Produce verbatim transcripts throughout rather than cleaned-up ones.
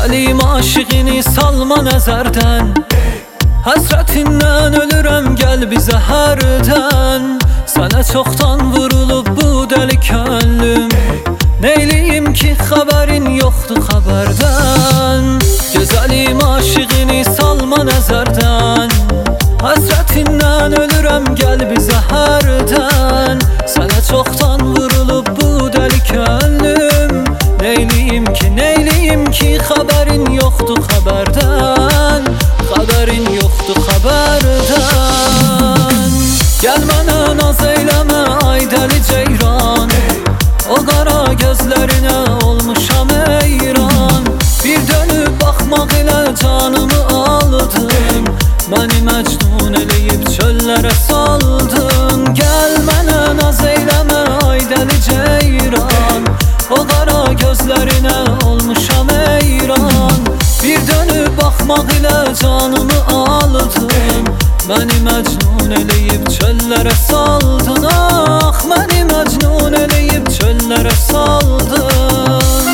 Gözəlim aşığını salma nəzərdən, həsrətindən ölürəm gəl bizə hərdən. Sənə çoxdan vurulub bu dəli könlüm, neyliyim ki xəbərin yoxdur xəbərdən. Gözəlim aşığını salma nəzərdən, həsrətindən ölürəm gəl bizə hərdən. Sənə çoxdan vurulub bu dəli könlüm, neyliyim ki, neyliyim ki xəbərin yoxdur xəbərdən. Xəbərin yoxdur xəbərdən. Gəl mənə naz eyləmə ay dəli ceyran, o qara gözlərinə olmuşam heyran. Bir dönüb baxmaq ilə canımı aldım, məni məcnun eləyib çöllərə saldın. Gəl mənə naz eyləmə ay dəli ceyran, o qara gözlərinə olmuşam heyran. Bir dönüb baxmaq ilə canımı aldım, məni məcnun eləyib çöllərə saldın. Ah, məni məcnun eləyib çöllərə saldın.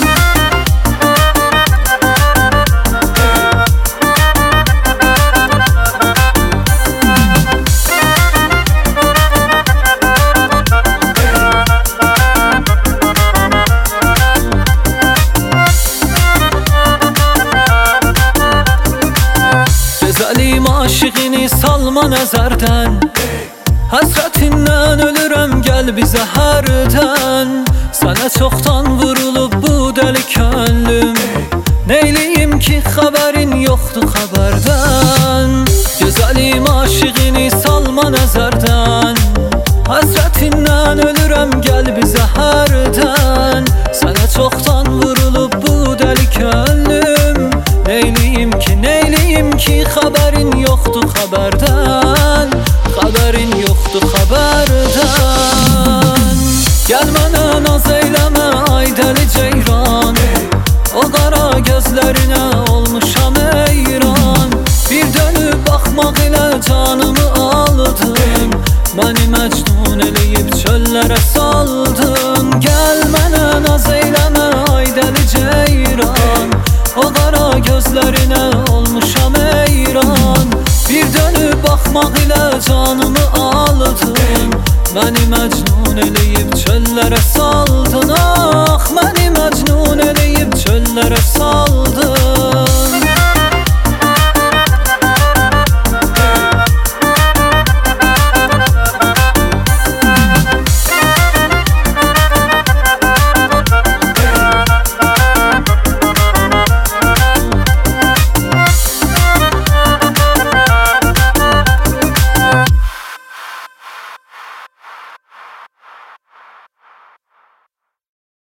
Gözəlim aşığını salma nəzərdən, həsrətindən ölürəm gəl bizə hərdən. Sənə çoxdan vurulub bu dəli könlüm, neyliyim ki xəbərin yoxdur xəbərdən. Gözəlim aşığını salma nəzərdən, həsrətindən ölürəm gəl bizə hərdən. Sənə çoxdan vurulub bu dəli könlüm, neyliyim ki, neyliyim ki xəbərin yoxdur xəbərdən. Xəbərin yoxdur xəbərdən. Gəl mənə naz eyləmə ay dəli ceyran, o qara gözlərinə olmuşam heyran. Bir dönüb baxmaq ilə canımı aldım, məni məcnun eləyib çöllərə saldın. Gəl mənə naz eyləmə ay dəli ceyran, o qara gözlərinə olmuşam heyran. Bir dönüb baxmaq ilə canımı aldım, məni məcnun eləyib çöllərə saldın. Ah, məni məcnun eləyib çöllərə saldın.